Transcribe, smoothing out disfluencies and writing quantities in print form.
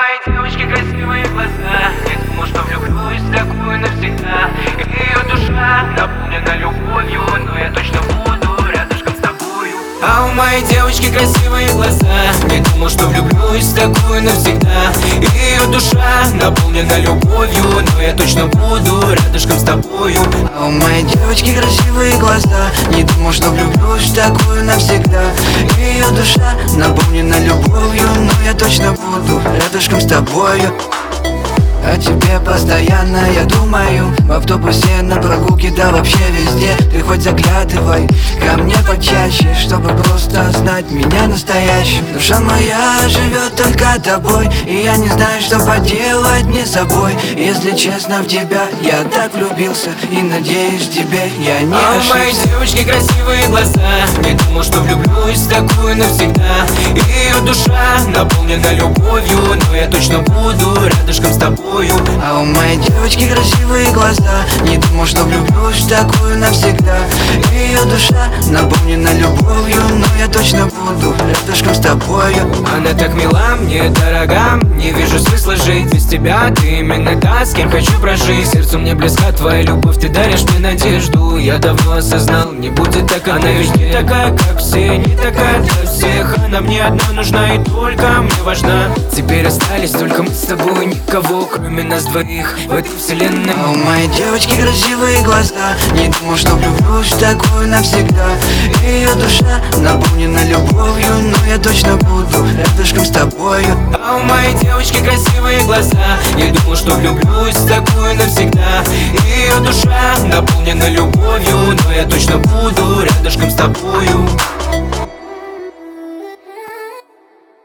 моей девочки красивые глаза. Я думал, что влюблюсь в такую навсегда. И ее душа наполнена любовью, но я точно буду рядышком с тобою. А у моей девочки красивые глаза. Не думал, что влюблюсь в такую навсегда. И ее душа наполнена любовью, но я точно буду рядышком с тобою. А у моей девочки красивые глаза. Не думал, что влюблюсь в такую навсегда. И ее душа наполнена любовью, но я точно буду рядышком с тобою. О тебе постоянно я думаю. В автобусе, на прогулке, да вообще везде. Ты хоть заглядывай ко мне почаще, чтобы просто знать меня настоящим. Душа моя живет только тобой, и я не знаю, что поделать мне с собой. Если честно, в тебя я так влюбился, и надеюсь, тебе я не ошибся. А у моей девочки красивые глаза. Не думал, что влюблюсь в такую навсегда. И ее душа наполнена любовью, но я точно буду рядышком с тобой. А у моей девочки красивые глаза. Не думал, что влюблюсь в такую навсегда. И ее душа наполнена любовью, но я точно буду рядышком с тобою. Она так мила, мне дорога. Не вижу смысла жить без тебя. Ты именно та, с кем хочу прожить. Сердцу мне близка твоя любовь, ты даришь мне надежду. Я давно осознал, не будет так. Она ведь не такая, как все, не такая для всех. Она мне одна нужна и только мне важна. Теперь остались только мы с тобой, никого кроме нас двоих в этой вселенной. А у моей девочки красивые глаза. Не думал, что влюблюсь в такую навсегда. И ее душа наполнена любовью, но я точно буду рядышком с тобою. А у моей девочки красивые глаза. Не думал, что влюблюсь в такую навсегда. И ее душа наполнена любовью, но я точно буду рядышком с тобою.